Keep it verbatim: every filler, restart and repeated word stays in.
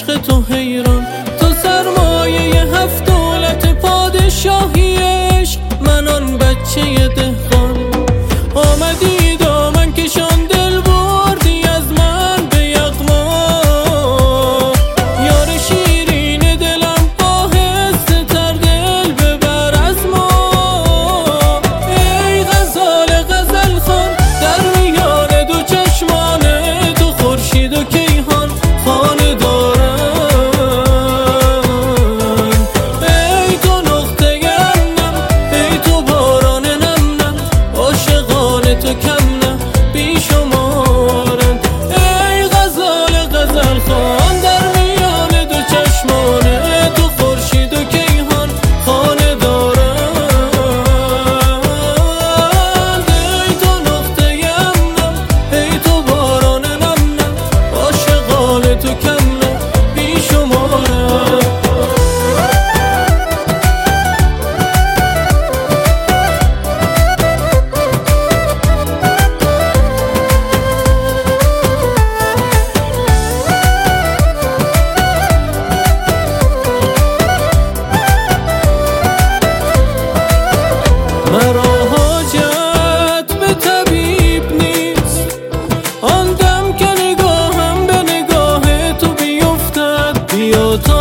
عشق تو حیران، تو سرمایه هفت دولت پادشاهی عشق، من آن بچه دهقان. آمدی دامن کشان دل بردی از من به یغما، یار شیرین دلم آهسته تر دل ببر از ما. ای غزال غزل خان در میان دو چشمان تو، خورشید و کیهان خانه دارن. ای تو نقطه نم، ای تو باران نم نم، عاشقان تو کم نه بی شمارن. ای غزال غزل خان در میان دو چشمان تو، خورشید و کیهان خانه دارن. ای تو نقطه نم، ای تو باران نم نم، عاشقان تو کم نه بی شمارن. مرا حاجت به طبیب نیست، آن دم که نگاهم به نگاه تو بیفتد. بیا تا